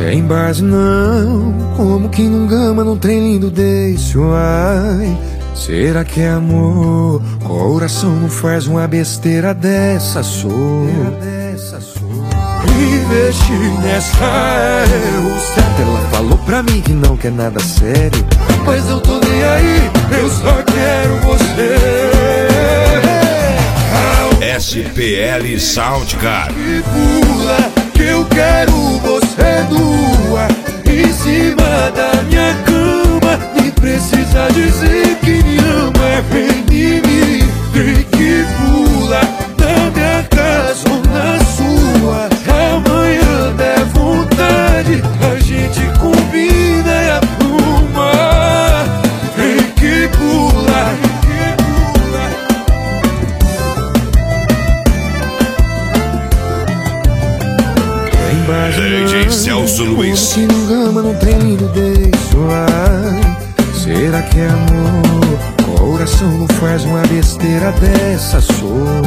Tem base não, como quem não gama num trem lindo desse, ai. Será que é amor? Coração não faz uma besteira dessa, sou. Investir nessa é o certo. Ela falou pra mim que não quer nada sério, mas eu tô nem aí, eu só quero você. SPL Soundcar. E pula, que eu quero você nua em cima da minha cama. Nem precisa dizer que me ama. Vem de mim, vem que pula na minha casa ou na sua. Amanhã der vontade, a gente combina e arruma. Vem que pula, DJ Celso Luiz. como que não gama não tem lindo desse, ai. Será que é amor? Coração não faz uma besteira dessa, sou.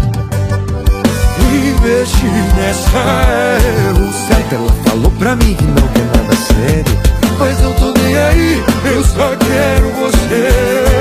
Investir nessa é o certo. Ela falou pra mim que não quer nada sério, mas eu tô nem aí, eu só quero você.